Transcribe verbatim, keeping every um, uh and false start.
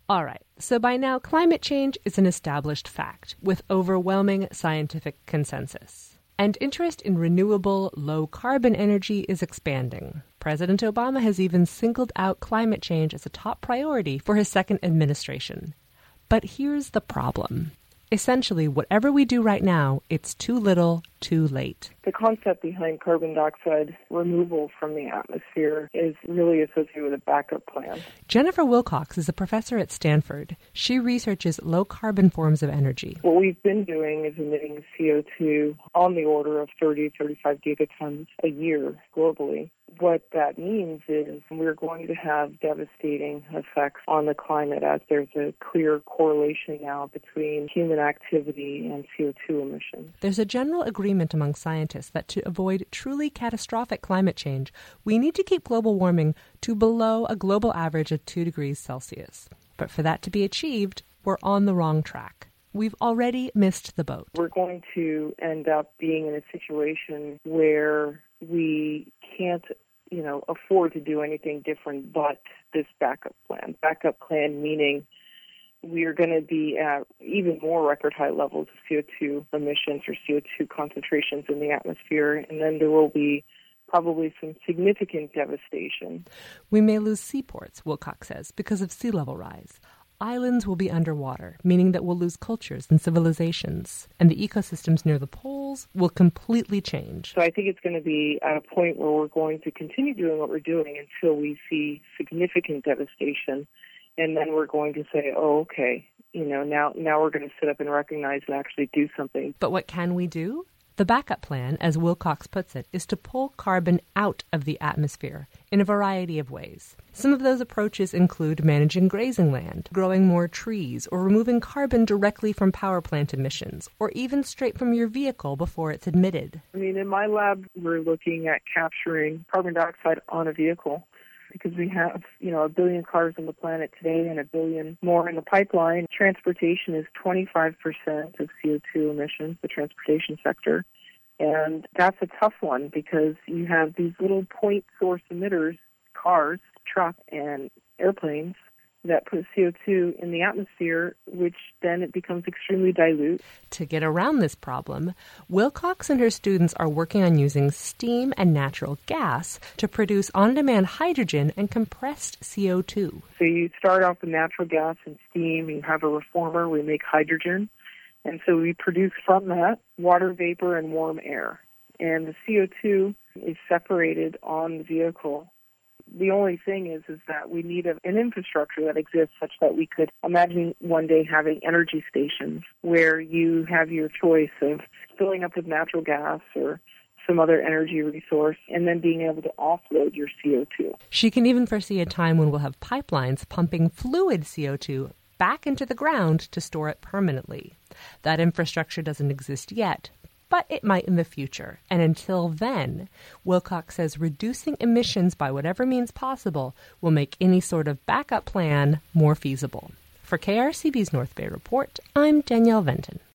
All right, so by now, climate change is an established fact with overwhelming scientific consensus. And interest in renewable, low-carbon energy is expanding. President Obama has even singled out climate change as a top priority for his second administration. But here's the problem. Essentially, whatever we do right now, it's too little, too late. The concept behind carbon dioxide removal from the atmosphere is really associated with a backup plan. Jennifer Wilcox is a professor at Stanford. She researches low-carbon forms of energy. What we've been doing is emitting C O two on the order of thirty, thirty-five gigatons a year globally. What that means is we're going to have devastating effects on the climate, as there's a clear correlation now between human activity and C O two emissions. There's a general agreement among scientists that to avoid truly catastrophic climate change, we need to keep global warming to below a global average of two degrees Celsius. But for that to be achieved, we're on the wrong track. We've already missed the boat. We're going to end up being in a situation where we can't, you know, afford to do anything different but this backup plan. Backup plan meaning we are going to be at even more record high levels of C O two emissions or C O two concentrations in the atmosphere, and then there will be probably some significant devastation. We may lose seaports, Wilcox says, because of sea level rise. Islands will be underwater, meaning that we'll lose cultures and civilizations, and the ecosystems near the poles will completely change. So I think it's going to be at a point where we're going to continue doing what we're doing until we see significant devastation, and then we're going to say, oh, okay, you know, now, now we're going to sit up and recognize and actually do something. But what can we do? The backup plan, as Wilcox puts it, is to pull carbon out of the atmosphere in a variety of ways. Some of those approaches include managing grazing land, growing more trees, or removing carbon directly from power plant emissions, or even straight from your vehicle before it's emitted. I mean, in my lab, we're looking at capturing carbon dioxide on a vehicle, because we have, you know, a billion cars on the planet today and a billion more in the pipeline. Transportation is twenty-five percent of C O two emissions, the transportation sector. And that's a tough one because you have these little point source emitters, cars, trucks, and airplanes that put C O two in the atmosphere, which then it becomes extremely dilute. To get around this problem, Wilcox and her students are working on using steam and natural gas to produce on-demand hydrogen and compressed C O two. So you start off with natural gas and steam, you have a reformer, we make hydrogen, and so we produce from that water vapor and warm air. And the C O two is separated on the vehicle. The only thing is is that we need a, an infrastructure that exists such that we could imagine one day having energy stations where you have your choice of filling up with natural gas or some other energy resource and then being able to offload your C O two. She can even foresee a time when we'll have pipelines pumping fluid C O two back into the ground to store it permanently. That infrastructure doesn't exist yet, but it might in the future. And until then, Wilcox says reducing emissions by whatever means possible will make any sort of backup plan more feasible. For K R C B's North Bay Report, I'm Danielle Venton.